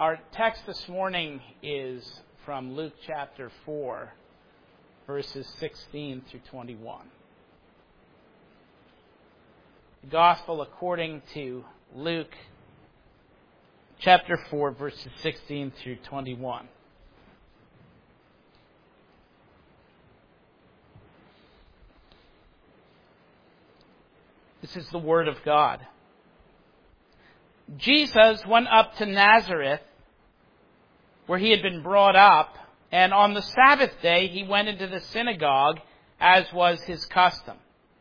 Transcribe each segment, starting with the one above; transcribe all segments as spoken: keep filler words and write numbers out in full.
Our text this morning is from Luke chapter four, verses sixteen through twenty-one. The Gospel according to Luke chapter four, verses sixteen through twenty-one. This is the Word of God. Jesus went up to Nazareth, where he had been brought up, and on the Sabbath day he went into the synagogue, as was his custom.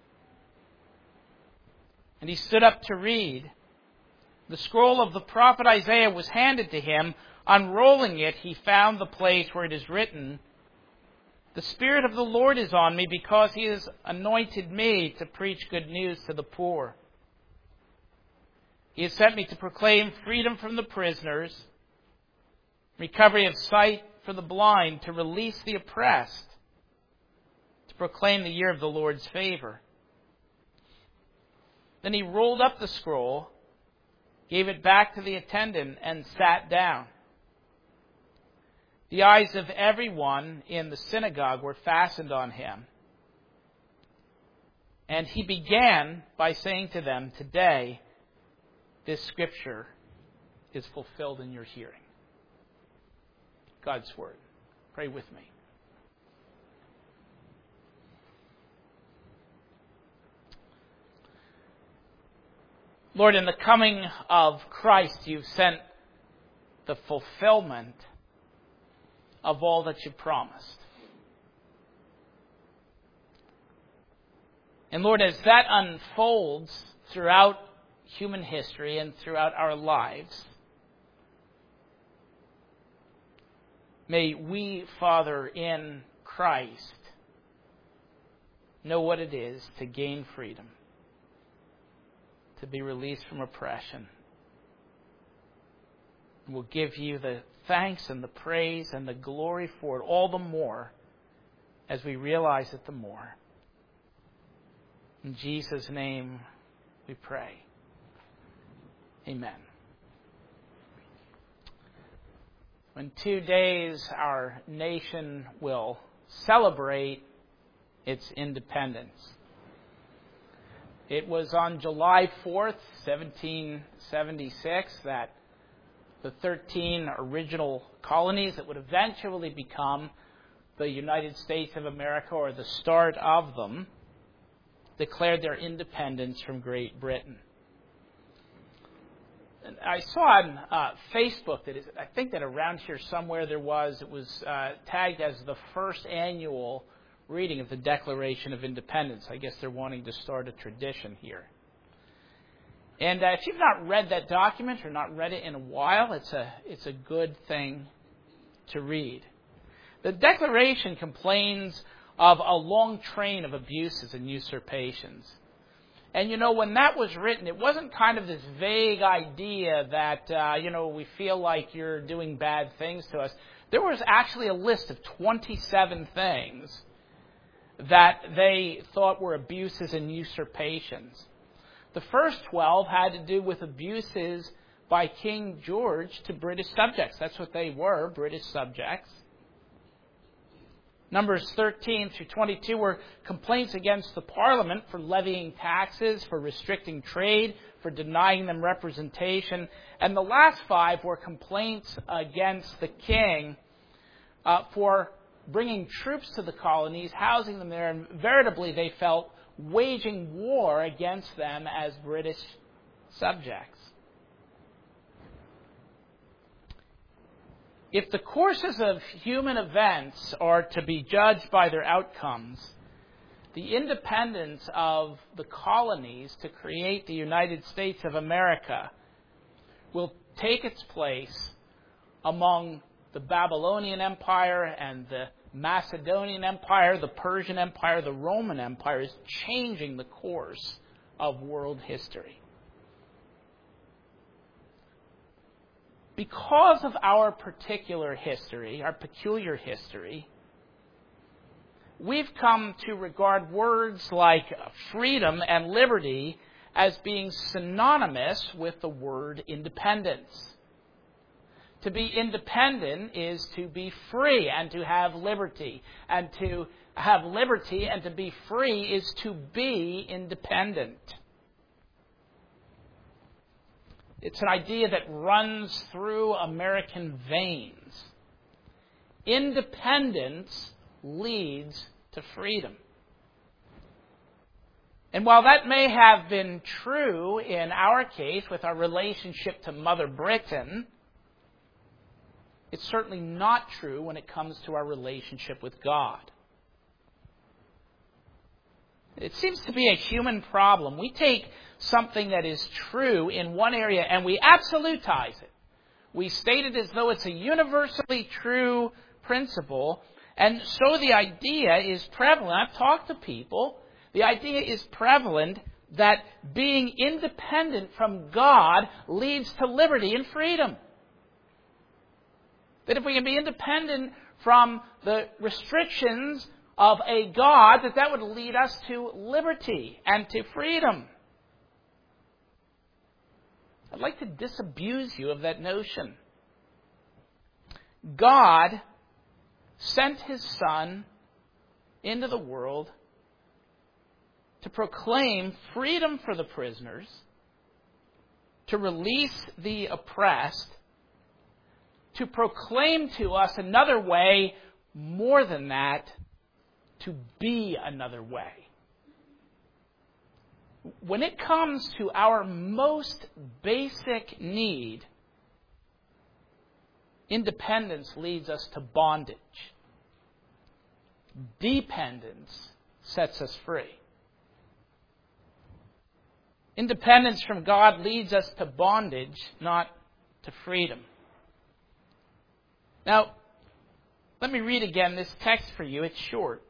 And he stood up to read. The scroll of the prophet Isaiah was handed to him. Unrolling it, he found the place where it is written, "The Spirit of the Lord is on me, because he has anointed me to preach good news to the poor. He has sent me to proclaim freedom from the prisoners, recovery of sight for the blind, to release the oppressed, to proclaim the year of the Lord's favor." Then he rolled up the scroll, gave it back to the attendant, and sat down. The eyes of everyone in the synagogue were fastened on him. And he began by saying to them, "Today, this scripture is fulfilled in your hearing." God's Word. Pray with me. Lord, in the coming of Christ, you've sent the fulfillment of all that you promised. And Lord, as that unfolds throughout human history and throughout our lives, may we, Father, in Christ, know what it is to gain freedom, to be released from oppression. And we'll give you the thanks and the praise and the glory for it, all the more as we realize it the more. In Jesus' name we pray. Amen. In two days, our nation will celebrate its independence. It was on July fourth, seventeen seventy-six, that the thirteen original colonies that would eventually become the United States of America, or the start of them, declared their independence from Great Britain. And I saw on uh, Facebook that is, I think that around here somewhere there was, it was uh, tagged as the first annual reading of the Declaration of Independence. I guess they're wanting to start a tradition here. And uh, if you've not read that document or not read it in a while, it's a it's a good thing to read. The Declaration complains of a long train of abuses and usurpations. And, you know, when that was written, it wasn't kind of this vague idea that, uh, you know, we feel like you're doing bad things to us. There was actually a list of twenty-seven things that they thought were abuses and usurpations. The first twelve had to do with abuses by King George to British subjects. That's what they were, British subjects. Numbers thirteen through twenty-two were complaints against the Parliament for levying taxes, for restricting trade, for denying them representation. And the last five were complaints against the king uh, for bringing troops to the colonies, housing them there, and veritably they felt waging war against them as British subjects. If the courses of human events are to be judged by their outcomes, the independence of the colonies to create the United States of America will take its place among the Babylonian Empire and the Macedonian Empire, the Persian Empire, the Roman Empire, is changing the course of world history. Because of our particular history, our peculiar history, we've come to regard words like freedom and liberty as being synonymous with the word independence. To be independent is to be free and to have liberty. And to have liberty and to be free is to be independent. It's an idea that runs through American veins. Independence leads to freedom. And while that may have been true in our case with our relationship to Mother Britain, it's certainly not true when it comes to our relationship with God. It seems to be a human problem. We take something that is true in one area and we absolutize it. We state it as though it's a universally true principle. And so the idea is prevalent. I've talked to people. The idea is prevalent that being independent from God leads to liberty and freedom. That if we can be independent from the restrictions of a God, that that would lead us to liberty and to freedom. I'd like to disabuse you of that notion. God sent His Son into the world to proclaim freedom for the prisoners, to release the oppressed, to proclaim to us another way, more than that, to be another way. When it comes to our most basic need, independence leads us to bondage. Dependence sets us free. Independence from God leads us to bondage, not to freedom. Now, let me read again this text for you. It's short.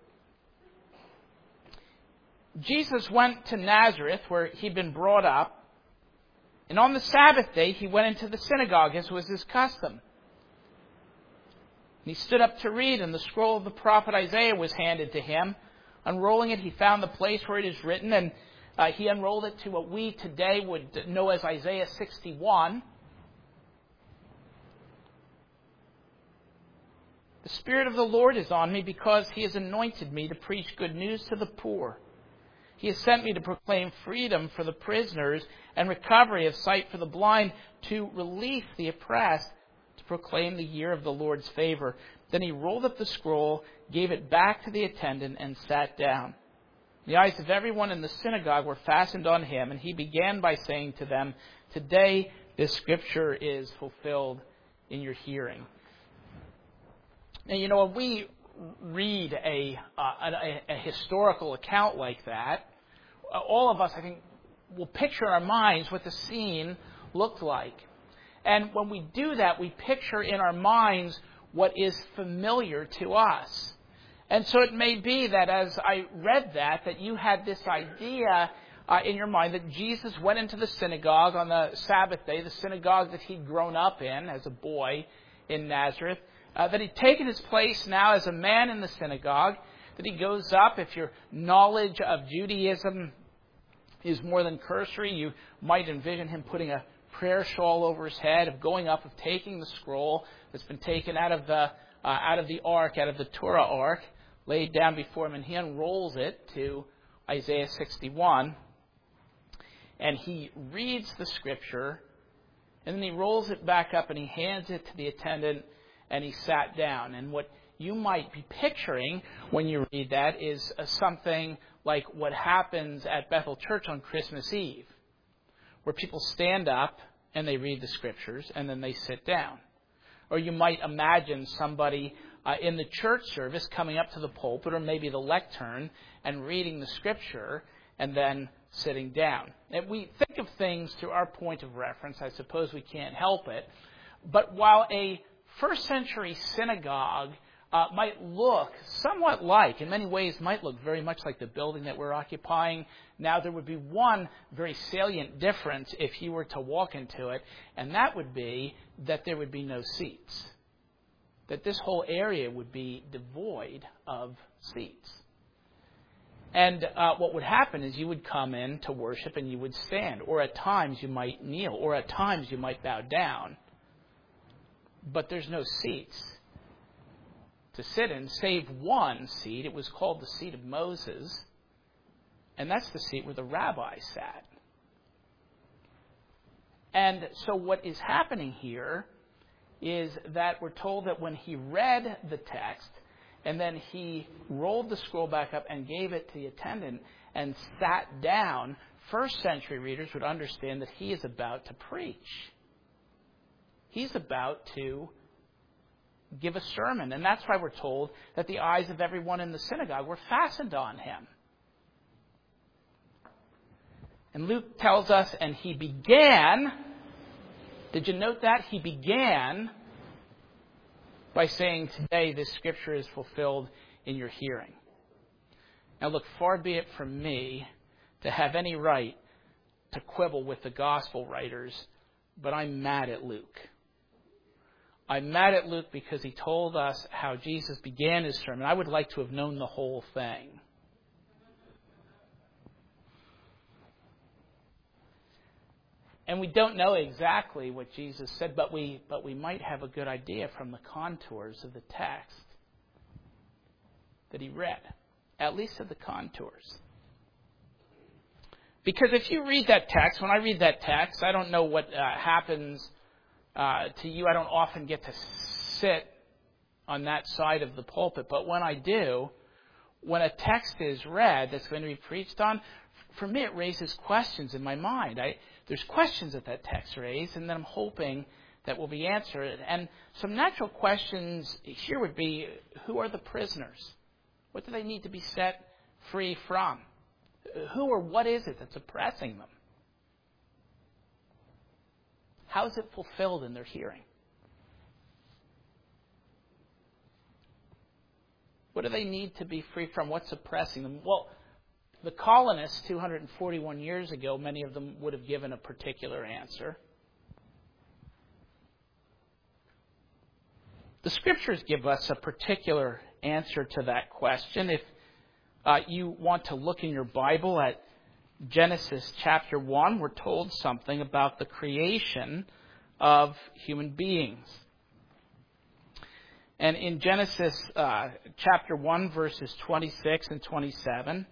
Jesus went to Nazareth, where he'd been brought up, and on the Sabbath day he went into the synagogue, as was his custom. And he stood up to read, and the scroll of the prophet Isaiah was handed to him. Unrolling it, he found the place where it is written, and uh, he unrolled it to what we today would know as Isaiah sixty-one. The Spirit of the Lord is on me because He has anointed me to preach good news to the poor. He has sent me to proclaim freedom for the prisoners and recovery of sight for the blind, to release the oppressed, to proclaim the year of the Lord's favor. Then he rolled up the scroll, gave it back to the attendant, and sat down. The eyes of everyone in the synagogue were fastened on him, and he began by saying to them, "Today this scripture is fulfilled in your hearing." Now, you know, when we read a, uh, a, a historical account like that, all of us, I think, will picture in our minds what the scene looked like. And when we do that, we picture in our minds what is familiar to us. And so it may be that as I read that, that you had this idea uh, in your mind that Jesus went into the synagogue on the Sabbath day, the synagogue that he'd grown up in as a boy in Nazareth, uh, that he'd taken his place now as a man in the synagogue, that he goes up. If your knowledge of Judaism is more than cursory, you might envision him putting a prayer shawl over his head, of going up, of taking the scroll that's been taken out of the uh, out of the ark, out of the Torah ark, laid down before him, and he unrolls it to Isaiah sixty-one, and he reads the scripture, and then he rolls it back up and he hands it to the attendant, and he sat down. And what you might be picturing when you read that is uh, something like what happens at Bethel Church on Christmas Eve, where people stand up and they read the scriptures and then they sit down. Or you might imagine somebody uh, in the church service coming up to the pulpit or maybe the lectern and reading the scripture and then sitting down. If we think of things through our point of reference, I suppose we can't help it. But while a first century synagogue Uh, might look somewhat like, in many ways might look very much like the building that we're occupying now, there would be one very salient difference if you were to walk into it, and that would be that there would be no seats. That this whole area would be devoid of seats. And uh, what would happen is you would come in to worship and you would stand, or at times you might kneel, or at times you might bow down. but there's no seats to sit in, save one seat. It was called the seat of Moses, and that's the seat where the rabbi sat. And so what is happening here is that we're told that when he read the text, and then he rolled the scroll back up and gave it to the attendant and sat down, first century readers would understand that he is about to preach. He's about to give a sermon. And that's why we're told that the eyes of everyone in the synagogue were fastened on him. And Luke tells us, and he began, did you note that? He began by saying, today this scripture is fulfilled in your hearing. Now look, far be it from me to have any right to quibble with the gospel writers, but I'm mad at Luke. I'm mad at Luke because he told us how Jesus began his sermon. I would like to have known the whole thing. And we don't know exactly what Jesus said, but we but we might have a good idea from the contours of the text that he read, at least of the contours. Because if you read that text, when I read that text, I don't know what uh, happens uh, to you. I don't often get to sit on that side of the pulpit, but when I do, when a text is read that's going to be preached on, for me it raises questions in my mind. I There's questions that that text raised, and then I'm hoping that will be answered. And some natural questions here would be, who are the prisoners? What do they need to be set free from? Who or what is it that's oppressing them? How is it fulfilled in their hearing? What do they need to be free from? What's oppressing them? Well, the colonists two hundred forty-one years ago, many of them would have given a particular answer. The Scriptures give us a particular answer to that question. If uh, you want to look in your Bible at Genesis chapter one, we're told something about the creation of human beings. And in Genesis uh, chapter one, verses twenty-six and twenty-seven,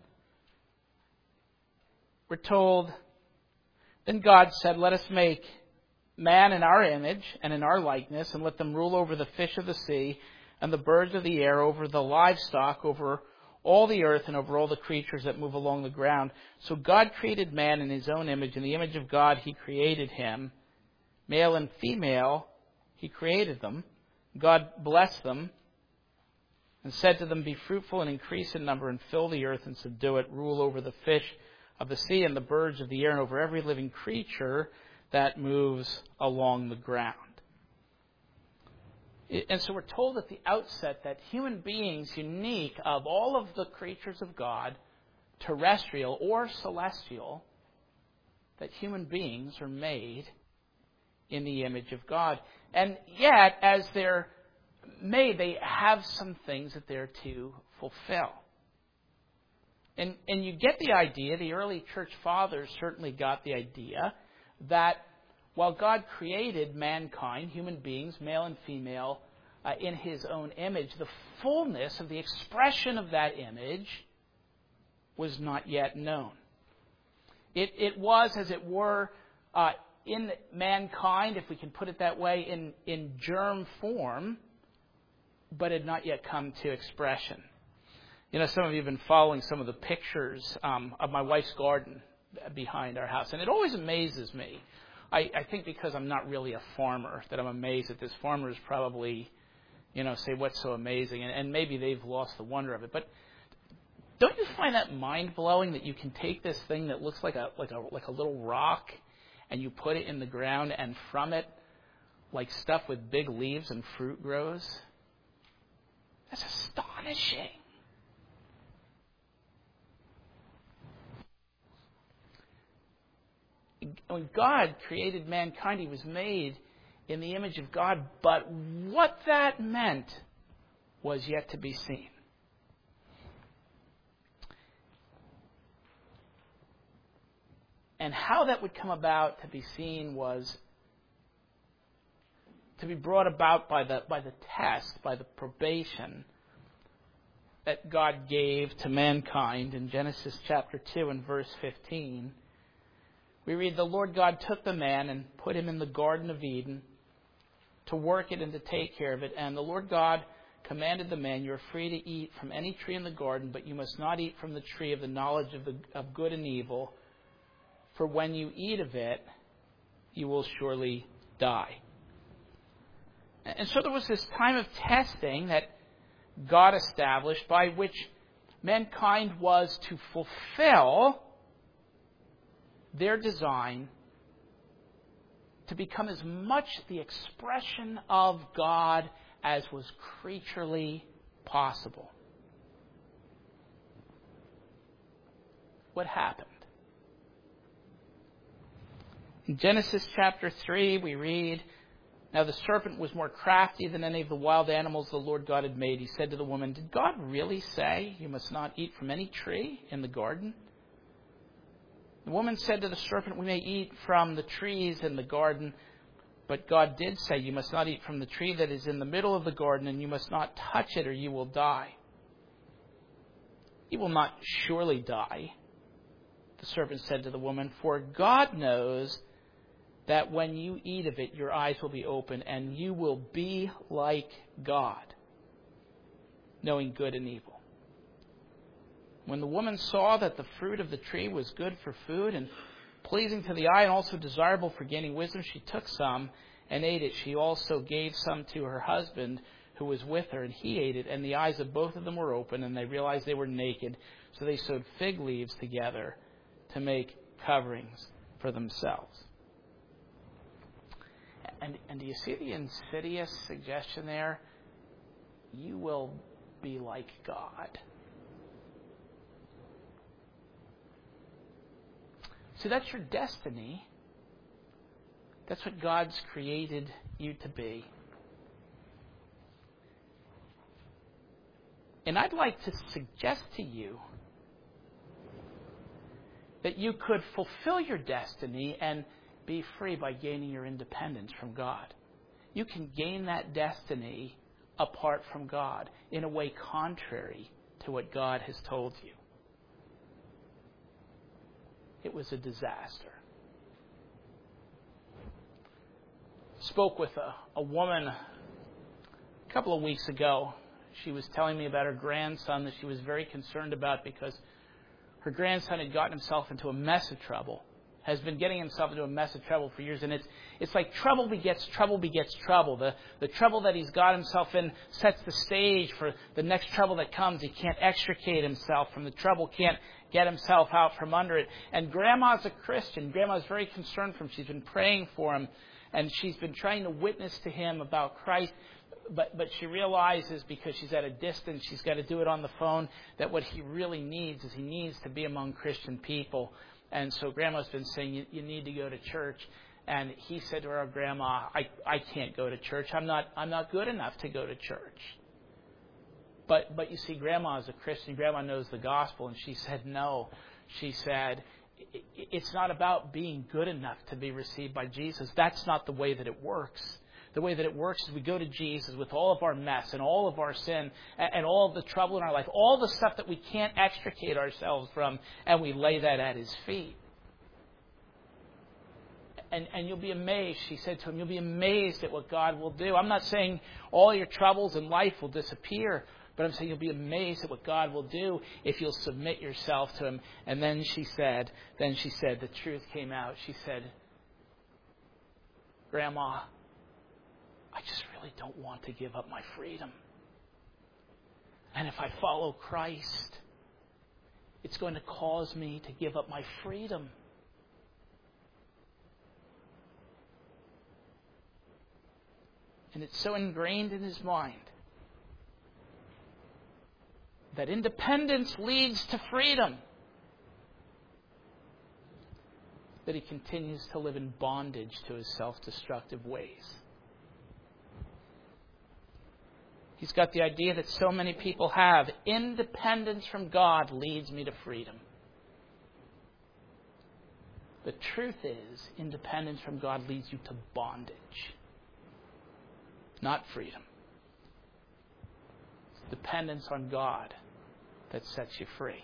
we're told, then God said, let us make man in our image and in our likeness, and let them rule over the fish of the sea and the birds of the air, over the livestock, over all the earth, and over all the creatures that move along the ground. So God created man in his own image. In the image of God he created him. Male and female he created them. God blessed them and said to them, be fruitful and increase in number and fill the earth and subdue it. Rule over the fish of the sea and the birds of the air and over every living creature that moves along the ground. And so we're told at the outset that human beings, unique of all of the creatures of God, terrestrial or celestial, that human beings are made in the image of God. And yet, as they're made, they have some things that they're to fulfill. And, and you get the idea, the early church fathers certainly got the idea, that while God created mankind, human beings, male and female, uh, in his own image, the fullness of the expression of that image was not yet known. It, it was, as it were, uh, in mankind, if we can put it that way, in, in germ form, but had not yet come to expression. You know, some of you have been following some of the pictures um, of my wife's garden behind our house, and it always amazes me. I, I think because I'm not really a farmer that I'm amazed that this farmer is probably, you know, say, what's so amazing? And, and maybe they've lost the wonder of it. But don't you find that mind-blowing that you can take this thing that looks like a like a like a little rock and you put it in the ground, and from it, like stuff with big leaves and fruit grows? That's astonishing. When God created mankind, he was made in the image of God, but what that meant was yet to be seen. And how that would come about to be seen was to be brought about by the by the test, by the probation that God gave to mankind in Genesis chapter two and verse fifteen. We read, the Lord God took the man and put him in the Garden of Eden to work it and to take care of it. And the Lord God commanded the man, you are free to eat from any tree in the garden, but you must not eat from the tree of the knowledge of, the, of good and evil. For when you eat of it, you will surely die. And so there was this time of testing that God established by which mankind was to fulfill their design to become as much the expression of God as was creaturely possible. What happened? In Genesis chapter three, we read, now the serpent was more crafty than any of the wild animals the Lord God had made. He said to the woman, did God really say you must not eat from any tree in the garden? The woman said to the serpent, we may eat from the trees in the garden, but God did say you must not eat from the tree that is in the middle of the garden, and you must not touch it or you will die. You will not surely die, the serpent said to the woman, for God knows that when you eat of it, your eyes will be open, and you will be like God, knowing good and evil. When the woman saw that the fruit of the tree was good for food and pleasing to the eye and also desirable for gaining wisdom, she took some and ate it. She also gave some to her husband who was with her, and he ate it. And the eyes of both of them were open, and they realized they were naked. So they sewed fig leaves together to make coverings for themselves. And, and do you see the insidious suggestion there? You will be like God. So that's your destiny. That's what God's created you to be. And I'd like to suggest to you that you could fulfill your destiny and be free by gaining your independence from God. You can gain that destiny apart from God in a way contrary to what God has told you. It was a disaster. Spoke with a, a woman a couple of weeks ago. She was telling me about her grandson that she was very concerned about because her grandson had gotten himself into a mess of trouble, has been getting himself into a mess of trouble for years. And it's it's like trouble begets trouble begets trouble. The, the trouble that he's got himself in sets the stage for the next trouble that comes. He can't extricate himself from the trouble, can't get himself out from under it. And Grandma's a Christian. Grandma's very concerned for him. She's been praying for him, and she's been trying to witness to him about Christ. But but she realizes, because she's at a distance, she's got to do it on the phone, that what he really needs is he needs to be among Christian people. And so Grandma's been saying, you, you need to go to church. And he said to her, Grandma, I, I can't go to church. I'm not I'm not good enough to go to church. But but you see, Grandma is a Christian. Grandma knows the gospel. And she said, no. She said, it's not about being good enough to be received by Jesus. That's not the way that it works. The way that it works is we go to Jesus with all of our mess and all of our sin and all of the trouble in our life, all the stuff that we can't extricate ourselves from, and we lay that at his feet. And, and you'll be amazed, she said to him, you'll be amazed at what God will do. I'm not saying all your troubles in life will disappear, but I'm saying you'll be amazed at what God will do if you'll submit yourself to him. And then she said, then she said, the truth came out. She said, Grandma, I just really don't want to give up my freedom. And if I follow Christ, it's going to cause me to give up my freedom. And it's so ingrained in his mind that independence leads to freedom that he continues to live in bondage to his self-destructive ways. He's got the idea that so many people have. Independence from God leads me to freedom. The truth is, independence from God leads you to bondage. not freedom. It's dependence on God that sets you free.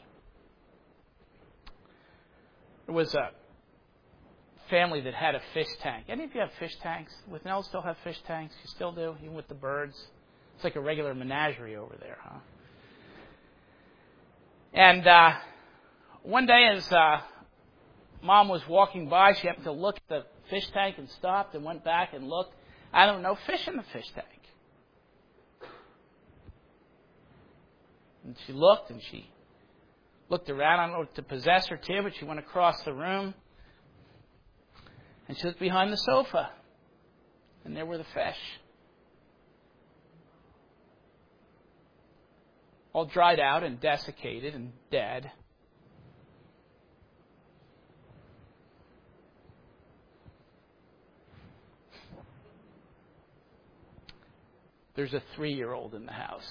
There was a family that had a fish tank. Any of you have fish tanks? With Nell still have fish tanks? You still do, even with the birds? It's like a regular menagerie over there, huh? And uh, one day as uh, Mom was walking by, she happened to look at the fish tank and stopped and went back and looked. I don't know, fish in the fish tank. And she looked and she looked around. I don't know what to possess her to, but she went across the room. And she looked behind the sofa. And there were the fish. All dried out and desiccated and dead. There's a three-year-old in the house.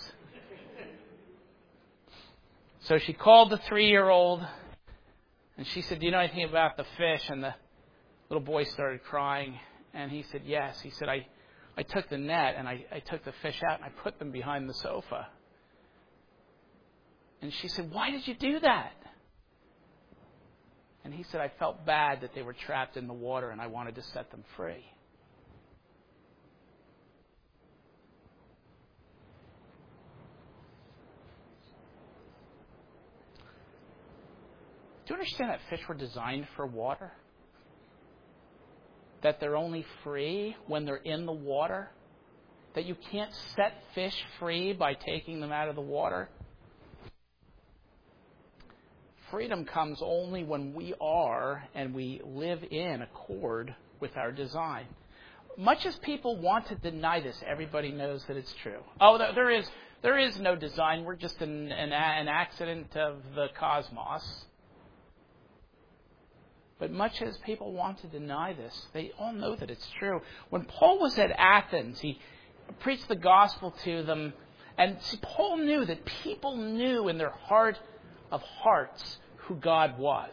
So she called the three-year-old, and she said, "Do you know anything about the fish?" And the little boy started crying, and he said, "Yes." He said, I, I took the net, and I, I took the fish out, and I put them behind the sofa. And she said, "Why did you do that?" And he said, "I felt bad that they were trapped in the water, and I wanted to set them free." Do you understand that fish were designed for water? That they're only free when they're in the water? That you can't set fish free by taking them out of the water? Freedom comes only when we are and we live in accord with our design. Much as people want to deny this, everybody knows that it's true. Oh, there is there is no design. We're just an, an, an accident of the cosmos. But much as people want to deny this, they all know that it's true. When Paul was at Athens, he preached the gospel to them. And see, Paul knew that people knew in their heart of hearts who God was.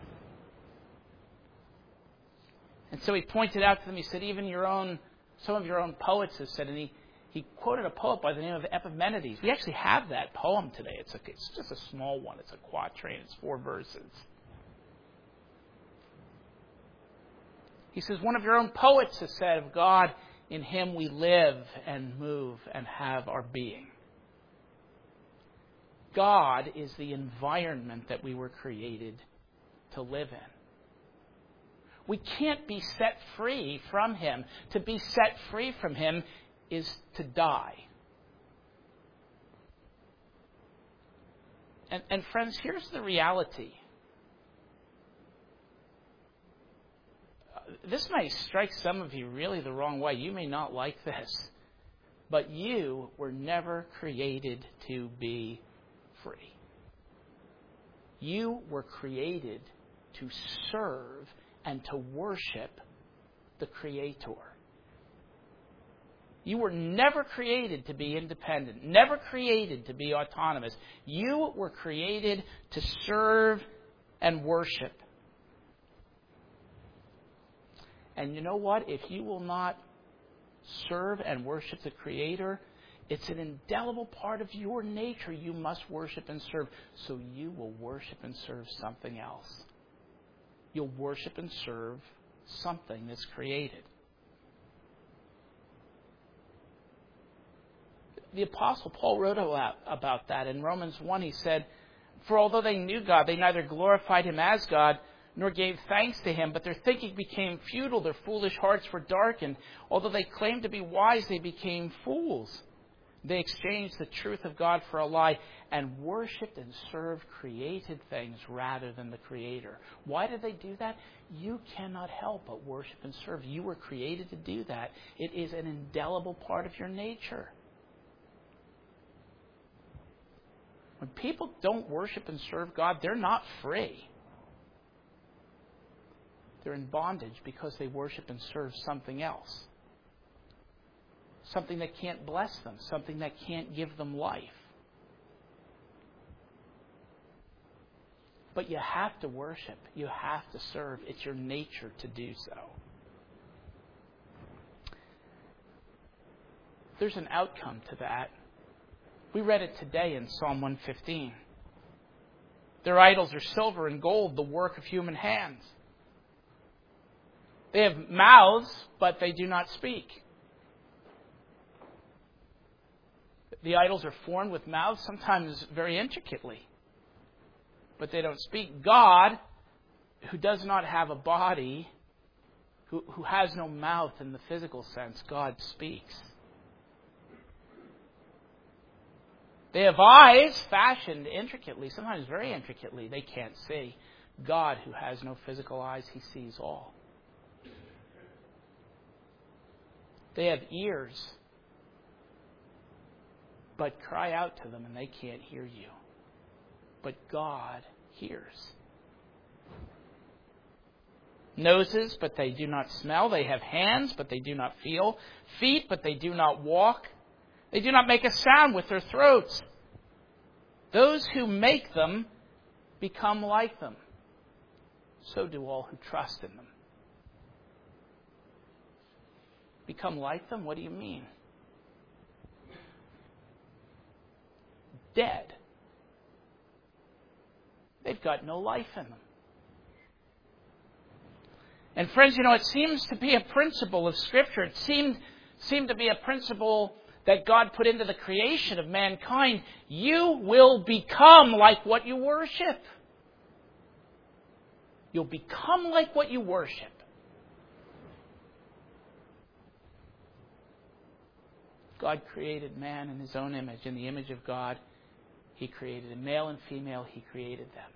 And so he pointed out to them, he said, even your own, some of your own poets have said, and he, he quoted a poet by the name of Epimenides. We actually have that poem today. It's, a, it's just a small one. It's a quatrain. It's four verses. He says, one of your own poets has said of God, in him we live and move and have our being. God is the environment that we were created to live in. We can't be set free from him. To be set free from him is to die. And, and friends, here's the reality. This may strike some of you really the wrong way. You may not like this. But you were never created to be free. You were created to serve and to worship the Creator. You were never created to be independent, never created to be autonomous. You were created to serve and worship. And you know what? If you will not serve and worship the Creator, it's an indelible part of your nature. You must worship and serve. So you will worship and serve something else. You'll worship and serve something that's created. The Apostle Paul wrote about, about that. In Romans one, he said, "For although they knew God, they neither glorified him as God, nor gave thanks to him, but their thinking became futile, their foolish hearts were darkened. Although they claimed to be wise, they became fools. They exchanged the truth of God for a lie and worshipped and served created things rather than the Creator." Why did they do that? You cannot help but worship and serve. You were created to do that. It is an indelible part of your nature. When people don't worship and serve God, they're not free. They're in bondage because they worship and serve something else. Something that can't bless them. Something that can't give them life. But you have to worship. You have to serve. It's your nature to do so. there's an outcome to that. We read it today in Psalm one fifteen. Their idols are silver and gold, the work of human hands. They have mouths, but they do not speak. The idols are formed with mouths, sometimes very intricately, but they don't speak. God, who does not have a body, who, who has no mouth in the physical sense, God speaks. They have eyes fashioned intricately, sometimes very intricately. They can't see. God, who has no physical eyes, He sees all. They have ears, but cry out to them and they can't hear you. But God hears. Noses, but they do not smell. They have hands, but they do not feel. Feet, but they do not walk. They do not make a sound with their throats. Those who make them become like them. So do all who trust in them. Become like them? What do you mean? Dead. They've got no life in them. And friends, you know, it seems to be a principle of Scripture. It seemed, seemed to be a principle that God put into the creation of mankind. You will become like what you worship. You'll become like what you worship. God created man in His own image. In the image of God, He created them. Male and female, He created them.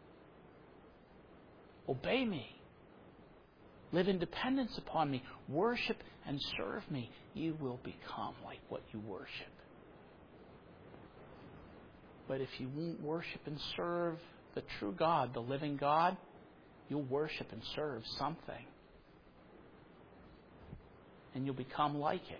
Obey me. Live in dependence upon me. Worship and serve me. You will become like what you worship. But if you won't worship and serve the true God, the living God, you'll worship and serve something. And you'll become like it.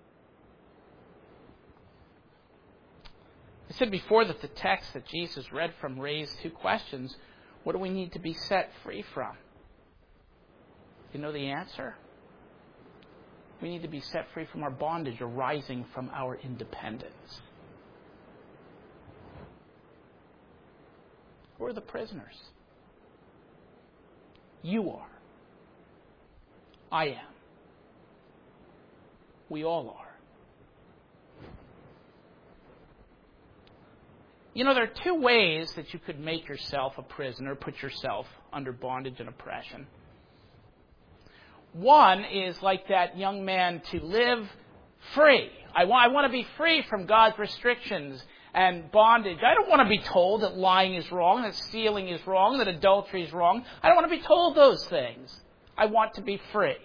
I said before that the text that Jesus read from raised two questions. What do we need to be set free from? You know the answer? We need to be set free from our bondage arising from our independence. Who are the prisoners? You are. I am. We all are. You know, there are two ways that you could make yourself a prisoner, put yourself under bondage and oppression. One is like that young man to live free. I want, I want to be free from God's restrictions and bondage. I don't want to be told that lying is wrong, that stealing is wrong, that adultery is wrong. I don't want to be told those things. I want to be free.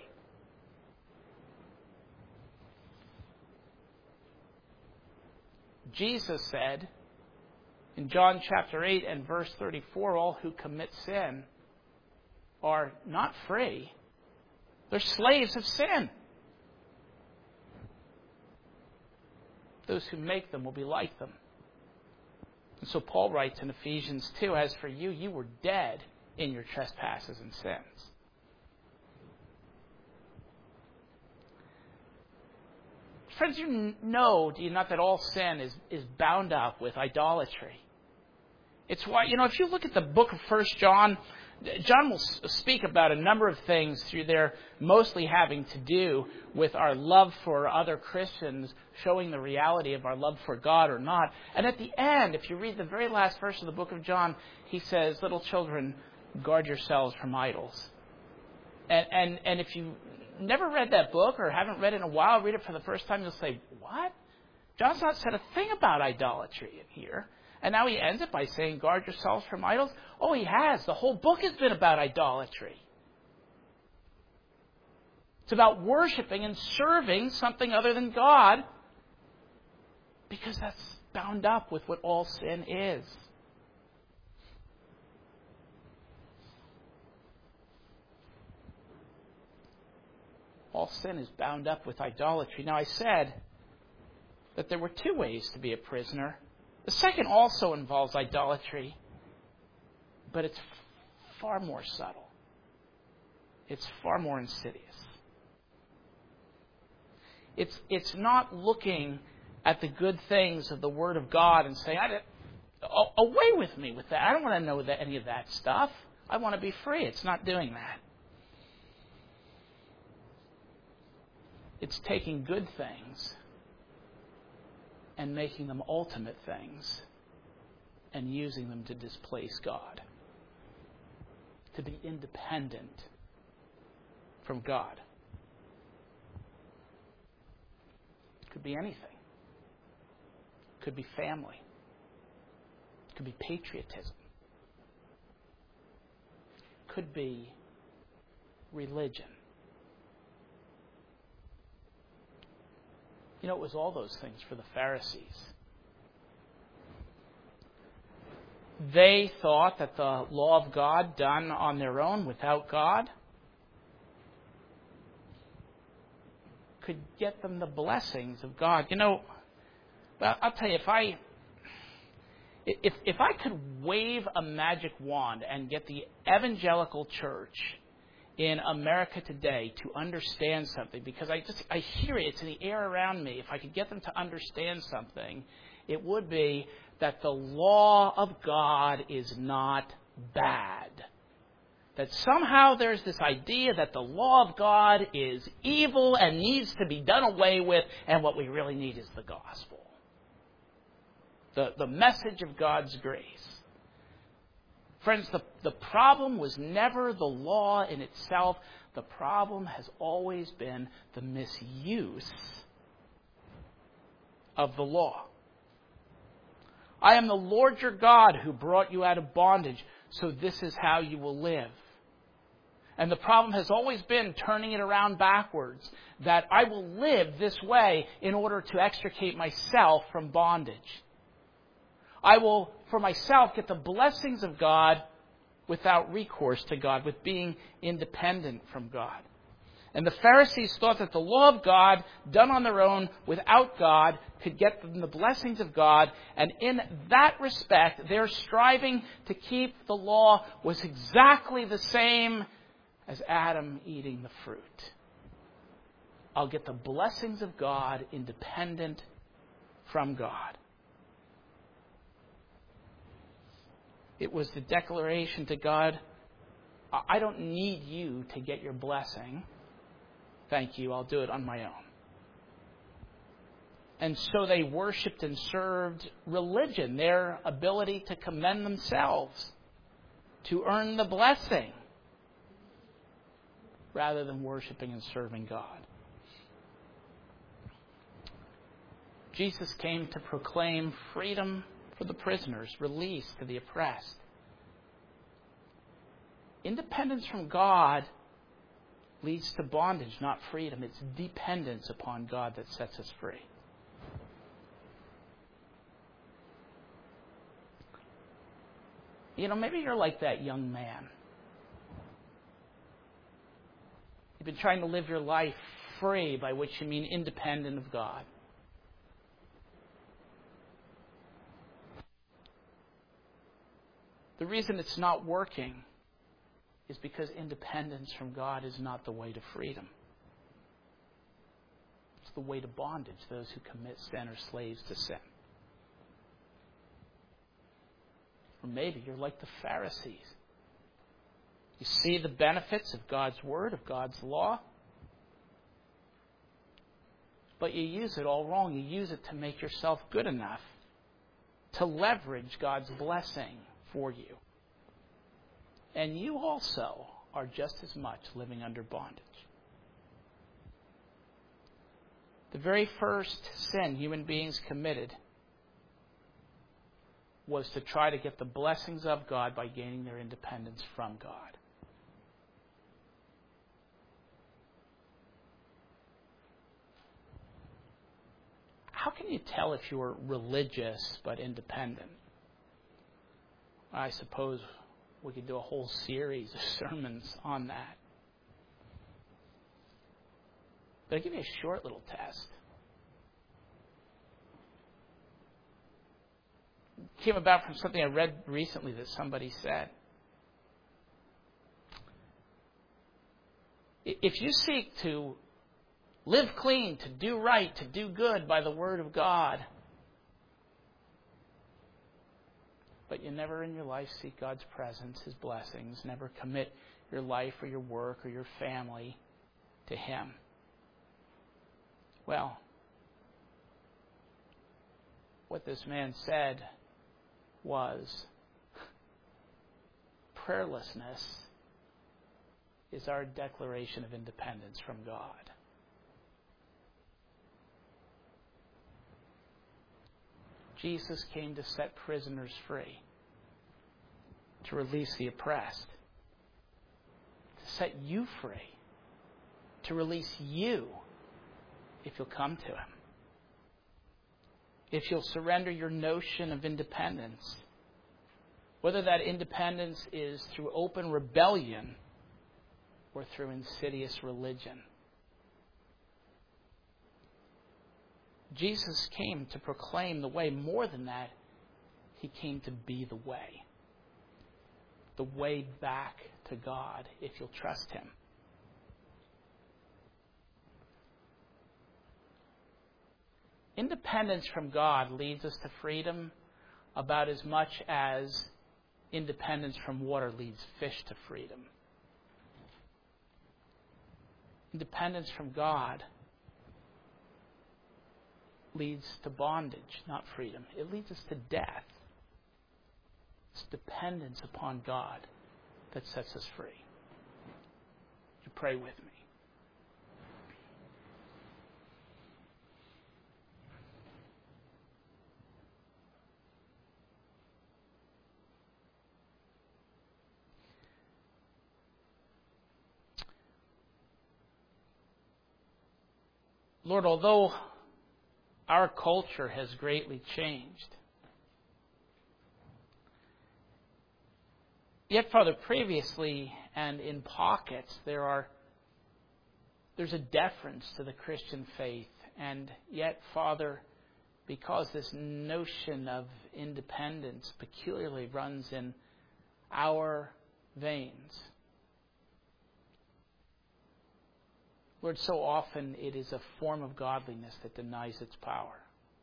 Jesus said in John chapter eight and verse thirty-four, all who commit sin are not free. They're slaves of sin. Those who make them will be like them. And so Paul writes in Ephesians two, as for you, you were dead in your trespasses and sins. Friends, you know, do you not, that all sin is, is bound up with idolatry? It's why, you know, if you look at the book of First John, John will speak about a number of things through there, mostly having to do with our love for other Christians, showing the reality of our love for God or not. And at the end, if you read the very last verse of the book of John, he says, little children, guard yourselves from idols. And, and, and if you never read that book or haven't read it in a while, read it for the first time, you'll say, what? John's not said a thing about idolatry in here. And now he ends it by saying, guard yourselves from idols. Oh, he has. The whole book has been about idolatry. It's about worshiping and serving something other than God, because that's bound up with what all sin is. All sin is bound up with idolatry. Now, I said that there were two ways to be a prisoner. The second also involves idolatry, but it's far more subtle. It's far more insidious. It's, it's not looking at the good things of the Word of God and saying, I didn't, away with me with that. I don't want to know that, any of that stuff. I want to be free. It's not doing that. It's taking good things and making them ultimate things and using them to displace God. To be independent from God. Could be anything. Could be family. Could be patriotism. Could be religion. You know, it was all those things for the Pharisees. They thought that the law of God done on their own without God could get them the blessings of God. You know, well, I'll tell you, if I if if I could wave a magic wand and get the evangelical church in America today to understand something, because I just I hear it, it's in the air around me. If I could get them to understand something, it would be that the law of God is not bad. That somehow there's this idea that the law of God is evil and needs to be done away with, and what we really need is the gospel. The, the message of God's grace. Friends, the, the problem was never the law in itself. The problem has always been the misuse of the law. I am the Lord your God who brought you out of bondage, so this is how you will live. And the problem has always been turning it around backwards, that I will live this way in order to extricate myself from bondage. I will, for myself, get the blessings of God without recourse to God, with being independent from God. And the Pharisees thought that the law of God, done on their own, without God, could get them the blessings of God. And in that respect, their striving to keep the law was exactly the same as Adam eating the fruit. I'll get the blessings of God independent from God. It was the declaration to God, I don't need you to get your blessing. Thank you, I'll do it on my own. And so they worshipped and served religion, their ability to commend themselves, to earn the blessing, rather than worshiping and serving God. Jesus came to proclaim freedom for the prisoners, release to the oppressed. Independence from God leads to bondage, not freedom. It's dependence upon God that sets us free. You know, maybe you're like that young man. You've been trying to live your life free, by which you mean independent of God. The reason it's not working is because independence from God is not the way to freedom. It's the way to bondage, those who commit sin are slaves to sin. Or maybe you're like the Pharisees. You see the benefits of God's word, of God's law, but you use it all wrong. You use it to make yourself good enough to leverage God's blessing for you. And you also are just as much living under bondage. The very first sin human beings committed was to try to get the blessings of God by gaining their independence from God. How can you tell if you're religious but independent? I suppose we could do a whole series of sermons on that. But I'll give you a short little test. It came about from something I read recently that somebody said. If you seek to live clean, to do right, to do good by the Word of God. But you never in your life seek God's presence, His blessings, never commit your life or your work or your family to Him. Well, what this man said was, prayerlessness is our declaration of independence from God. Jesus came to set prisoners free, to release the oppressed, to set you free, to release you if you'll come to Him. If you'll surrender your notion of independence, whether that independence is through open rebellion or through insidious religion. Jesus came to proclaim the way. More than that, He came to be the way. The way back to God, if you'll trust Him. Independence from God leads us to freedom about as much as independence from water leads fish to freedom. Independence from God leads to bondage, not freedom. It leads us to death. It's dependence upon God that sets us free. You pray with me. Lord, although our culture has greatly changed, yet, Father, previously and in pockets, there are there's a deference to the Christian faith. And yet, Father, because this notion of independence peculiarly runs in our veins, Lord, so often it is a form of godliness that denies its power.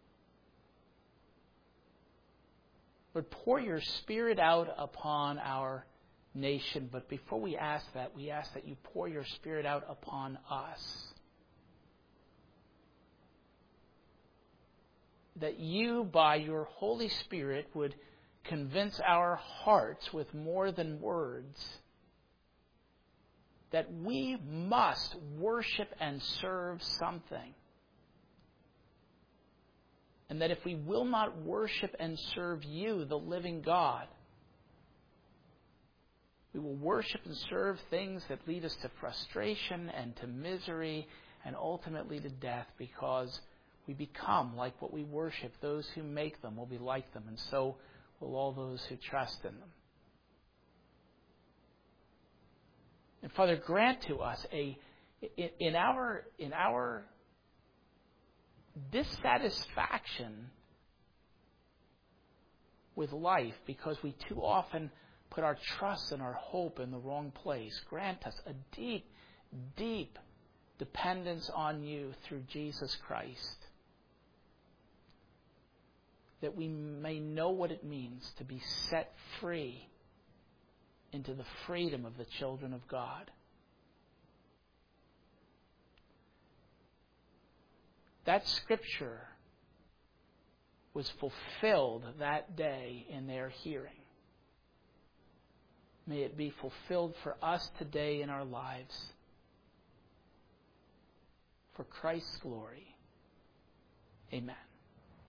Lord, pour your Spirit out upon our nation. But before we ask that, we ask that you pour your Spirit out upon us. That you, by your Holy Spirit, would convince our hearts with more than words that we must worship and serve something. And that if we will not worship and serve you, the living God, we will worship and serve things that lead us to frustration and to misery and ultimately to death, because we become like what we worship. Those who make them will be like them, and so will all those who trust in them. And Father, grant to us a in our in our dissatisfaction with life, because we too often put our trust and our hope in the wrong place. Grant us a deep, deep dependence on you through Jesus Christ, that we may know what it means to be set free into the freedom of the children of God. That scripture was fulfilled that day in their hearing. May it be fulfilled for us today in our lives. For Christ's glory. Amen.